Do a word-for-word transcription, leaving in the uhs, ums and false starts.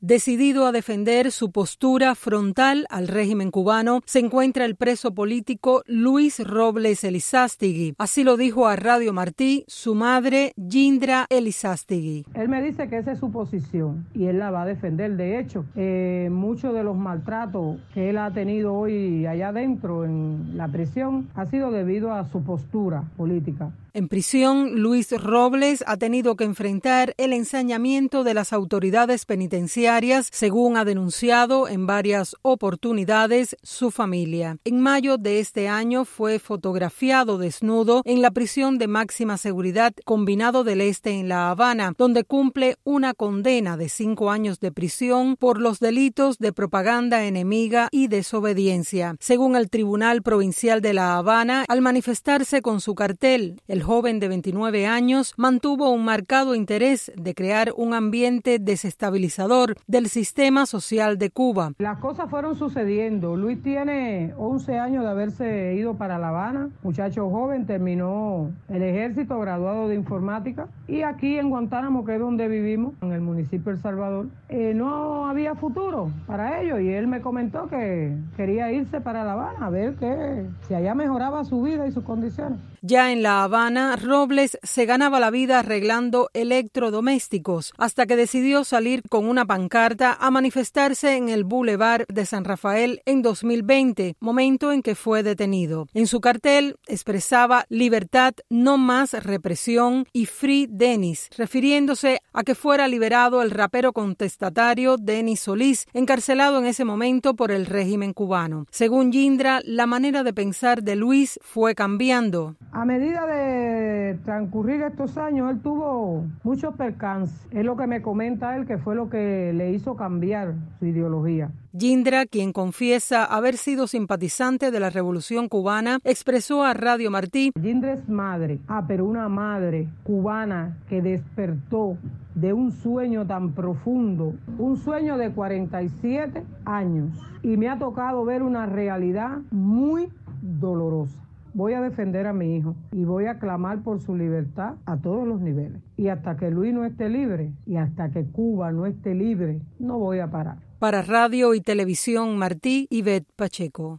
Decidido a defender su postura frontal al régimen cubano, se encuentra el preso político Luis Robles Elizástegui. Así lo dijo a Radio Martí su madre, Yindra Elizástegui. Él me dice que esa es su posición y él la va a defender. De hecho, eh, muchos de los maltratos que él ha tenido hoy allá adentro en la prisión ha sido debido a su postura política. En prisión, Luis Robles ha tenido que enfrentar el ensañamiento de las autoridades penitenciarias, según ha denunciado en varias oportunidades su familia. En mayo de este año fue fotografiado desnudo en la prisión de máxima seguridad Combinado del Este en La Habana, donde cumple una condena de cinco años de prisión por los delitos de propaganda enemiga y desobediencia. Según el Tribunal Provincial de La Habana, al manifestarse con su cartel, el El joven de veintinueve años mantuvo un marcado interés de crear un ambiente desestabilizador del sistema social de Cuba. Las cosas fueron sucediendo. Luis tiene once años de haberse ido para La Habana. Muchacho joven, terminó el ejército, graduado de informática. Y aquí en Guantánamo, que es donde vivimos, en el municipio de El Salvador, eh, no había futuro para ellos. Y él me comentó que quería irse para La Habana a ver que si allá mejoraba su vida y sus condiciones. Ya en La Habana, Robles se ganaba la vida arreglando electrodomésticos hasta que decidió salir con una pancarta a manifestarse en el Boulevard de San Rafael en dos mil veinte, momento en que fue detenido. En su cartel expresaba libertad, no más represión y Free Denis, refiriéndose a que fuera liberado el rapero contestatario Denis Solís, encarcelado en ese momento por el régimen cubano. Según Yindra, la manera de pensar de Luis fue cambiando. A medida de transcurrir estos años, él tuvo muchos percances. Es lo que me comenta él, que fue lo que le hizo cambiar su ideología. Yindra, quien confiesa haber sido simpatizante de la Revolución Cubana, expresó a Radio Martí: Yindra es madre, ah, pero una madre cubana que despertó de un sueño tan profundo, un sueño de cuarenta y siete años, y me ha tocado ver una realidad muy dolorosa. Voy a defender a mi hijo y voy a clamar por su libertad a todos los niveles. Y hasta que Luis no esté libre y hasta que Cuba no esté libre, no voy a parar. Para Radio y Televisión Martí, Ivette Pacheco.